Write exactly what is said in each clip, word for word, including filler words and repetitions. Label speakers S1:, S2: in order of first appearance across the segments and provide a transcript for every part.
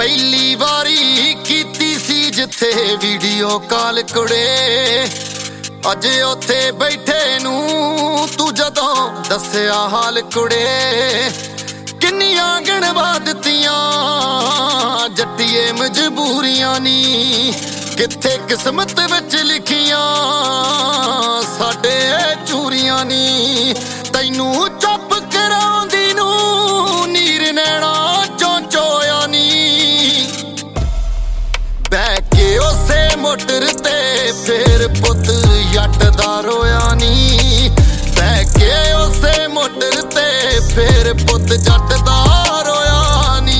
S1: ਪਹਿਲੀ ਵਾਰੀ ਕੀਤੀ ਸੀ ਜਿੱਥੇ ਵੀਡੀਓ ਕਾਲ ਕੁੜੇ, ਅੱਜ ਉੱਥੇ ਬੈਠੇ ਨੂੰ ਤੂੰ ਜਦੋਂ ਦੱਸਿਆ ਹਾਲ ਕੁੜੇ। ਕਿੰਨੀਆਂ ਗਿਣਵਾ ਦਿੱਤੀਆਂ ਜੱਟੀਏ ਮਜਬੂਰੀਆਂ ਨੀ, ਕਿੱਥੇ ਕਿਸਮਤ ਵਿੱਚ ਲਿਖੀਆਂ ਸਾਡੇ ਚੂਰੀਆਂ ਨੀ। ਤੈਨੂੰ ਚੁੱਪ ਕਰਾਉਂਦੀ ਨੂੰ ਨੀਰ ਨੈਣਾ ਚੋਂ ਚੋਇਆ ਨੀ, ਬਹਿ ਕੇ ਉਸੇ ਮੋਟਰ ਤੇ ਫੇਰ ਪੁੱਤ ਜੱਟ ਦਾ ਰੋਇਆ ਨੀ। ਬਹਿ ਕੇ ਉਸੇ ਮੋਟਰ ਤੇ ਫੇਰ ਪੁੱਤ ਜੱਟ ਦਾ ਰੋਇਆ ਨੀ।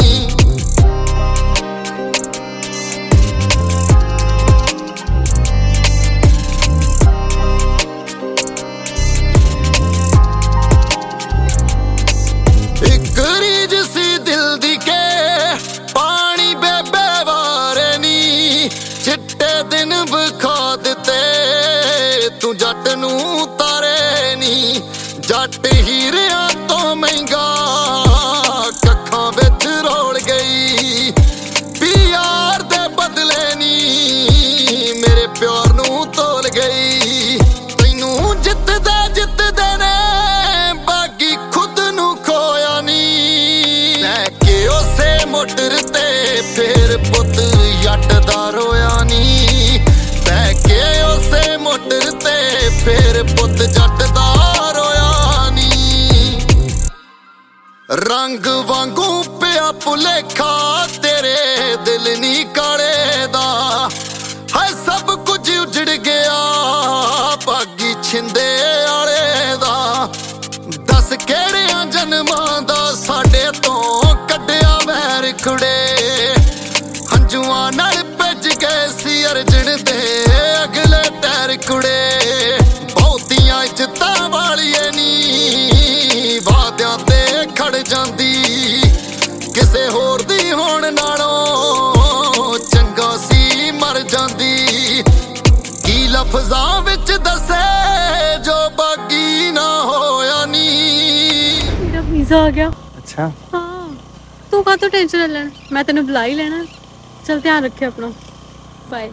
S1: ਇੱਕ ਰੀਝ ਸੀ ਦਿਲ ਦੀ ਕੇ ਪਾਣੀ ਬੇਬੇ ਵਾਰੇ ਨੀ, ਚਿੱਟੇ ਦਿਨ ਵਿਖਾ ਦਿੱਤੇ ਤੂੰ ਜੱਟ ਨੂੰ ਤਾਰੇ ਨੀ। ਜੱਟ ਹੀਰਿਆਂ ਤੋਂ ਮਹਿੰਗਾ ਕੱਖਾਂ ਵਿੱਚ ਰੋਲ ਗਈ, ਪਿਆਰ ਦੇ ਬਦਲੇ ਨੀ ਮੇਰੇ ਪਿਆਰ ਨੂੰ ਤੋਲ ਗਈ। ਤੈਨੂੰ ਜਿੱਤਦੇ ਜਿੱਤਦੇ ਨੇ ਬਾਗੀ ਖੁਦ ਨੂੰ ਖੋਇਆ ਨੀ, ਲੈ ਕੇ ਉਸੇ ਮੋਟਰ ਤੇ ਫੇਰ ਪੁੱਤ ਜੱਟ ਦਾ ਰੋਇਆ ਨੀ। ਬਹਿ ਕੇ ਉਸੇ ਮੋਟਰ ਤੇ ਫੇਰ ਪੁੱਤ ਜੱਟ ਦਾ ਰੋਇਆ ਨੀ। ਰੰਗ ਵਾਂਗੂ ਪਿਆ ਭੁਲੇਖਾ ਤੇਰੇ ਦਿਲ ਨੀ ਕਾਲੇ ਦਾ, ਹੈ ਸਭ ਕੁਝ ਉਜੜ ਗਿਆ ਭਾਗੀ ਛਿੰਦੇ ਵਾਲੇ ਦਾ। ਦੱਸ ਕਿਹੜਿਆਂ ਜਨਮਾਂ ਦਾ ਸਾਡੇ ਤੋਂ ਕੱਢਿਆ ਵੈਰ ਕੁੜੇ, ਹੰਝੂਆਂ ਨਾਲ ਭਿੱਜ ਗਏ ਸੀ ਅਰਜਨ ਦੇ ਅਗਲੇ ਟੈਰ ਕੁੜੇ। ਬਹੁਤੀਆਂ ਇੱਜ਼ਤਾਂ ਵਾਲੀਏ ਨੀ ਵਾਅਦਿਆਂ ਤੇ ਖੜ ਜਾਂਦੀ, ਕਿਸੇ ਹੋਰ ਦੀ ਹੋਣ ਨਾਲੋਂ ਚੰਗਾ ਸੀ ਮਰ ਜਾਂਦੀ। ਕੀ ਲਫ਼ਜ਼ਾਂ ਵਿੱਚ ਦੱਸੇ ਜੋ ਬਾਕੀ ਨਾ ਹੋਇਆ ਨੀ।
S2: ਮੇਰਾ ਵੀਜ਼ਾ ਆ ਗਿਆ।
S3: ਅੱਛਾ
S2: ਹਾਂ, ਤੂੰ ਕਾਹਤੋਂ ਟੈਨਸ਼ਨ ਲੈਣ, ਮੈਂ ਤੈਨੂੰ ਬੁਲਾ ਹੀ ਲੈਣਾ। ਚਲ ਧਿਆਨ ਰੱਖਿਓ ਆਪਣਾ, ਬਾਏ।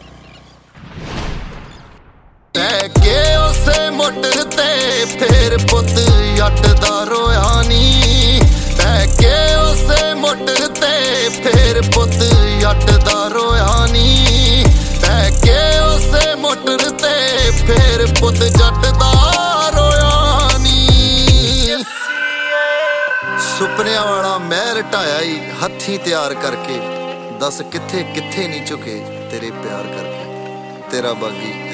S1: ਲੈ ਕੇ ਉਸੇ ਮੋਟਰ ਤੇ ਫੇਰ ਪੁੱਤ ਜੱਟ ਦਾ ਰੋਇਆ ਨੀ। ਲੈ ਕੇ ਉਸੇ ਮੋਟਰ ਤੇ ਫੇਰ ਪੁੱਤ ਜੱਟ ਦਾ ਰੋਇਆ ਨੀ। ਲੈ ਕੇ ਉਸੇ ਮੋਟਰ ਤੇ ਫੇਰ ਪੁੱਤ ਜੱਟ ਦਾ ਰੋਇਆ ਨੀ। ਸੁਪਨਿਆਂ ਵਾਲਾ ਮਹਿਲ ਢਾਇਆ ਈ ਹੱਥੀਂ ਤਿਆਰ ਕਰਕੇ, ਦੱਸ ਕਿੱਥੇ ਕਿੱਥੇ ਨਹੀਂ ਝੁਕੇ ਤੇਰੇ ਪਿਆਰ ਕਰਕੇ। ਤੇਰਾ ਬਾਗੀ